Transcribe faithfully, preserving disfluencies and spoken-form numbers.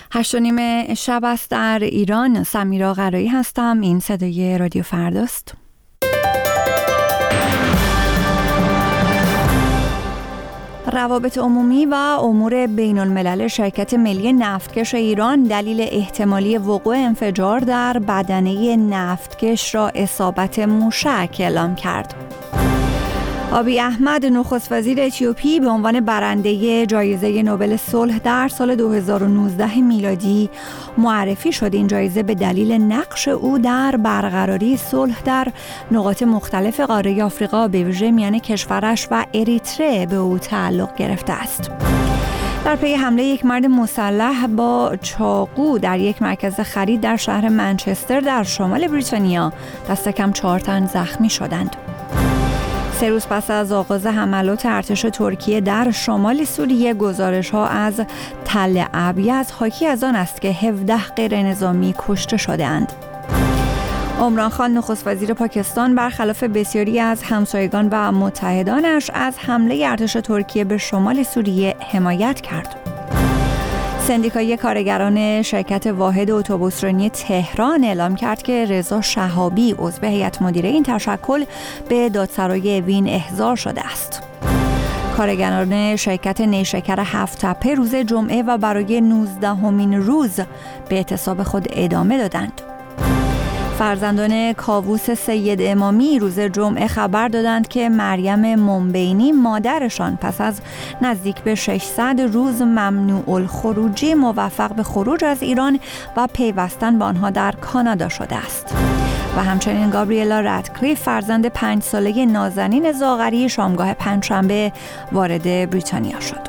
هشت و نیم شب است در ایران. سمیرا قرایی هستم. این صدای رادیو فرداست. روابط عمومی و امور بین الملل شرکت ملی نفتکش ایران دلیل احتمالی وقوع انفجار در بدنه نفتکش را اصابت موشک اعلام کرد. آبی احمد نخست وزیر اتیوپی به عنوان برنده جایزه نوبل صلح در سال دو هزار و نوزده میلادی معرفی شد. این جایزه به دلیل نقش او در برقراری صلح در نقاط مختلف قاره آفریقا به ویژه میان کشورش و اریتره به او تعلق گرفته است. در پی حمله یک مرد مسلح با چاقو در یک مرکز خرید در شهر منچستر در شمال بریتانیا دست کم چهار تن زخمی شدند. سه روز پس از آغاز حملات ارتش ترکیه در شمال سوریه، گزارش‌ها از تل ابیض حاکی از آن است که هفده غیر نظامی کشته شده‌اند. عمران خان نخست وزیر پاکستان برخلاف بسیاری از همسایگان و متحدانش از حمله ارتش ترکیه به شمال سوریه حمایت کرد. سندیکای کارگران شرکت واحد اتوبوسرانی تهران اعلام کرد که رضا شهابی عضو هیئت مدیره این تشکل به دادسرای اوین احضار شده است. کارگران شرکت نیشکر هفت تپه روز جمعه و برای نوزدهمین روز به اعتصاب خود ادامه دادند. فرزندان کاووس سید امامی روز جمعه خبر دادند که مریم منبینی مادرشان پس از نزدیک به ششصد روز ممنوع الخروجی موفق به خروج از ایران و پیوستن به آنها در کانادا شده است. و همچنین گابریلا رادکلیف فرزند پنج ساله نازنین زاغری شامگاه پنجشنبه وارد بریتانیا شد.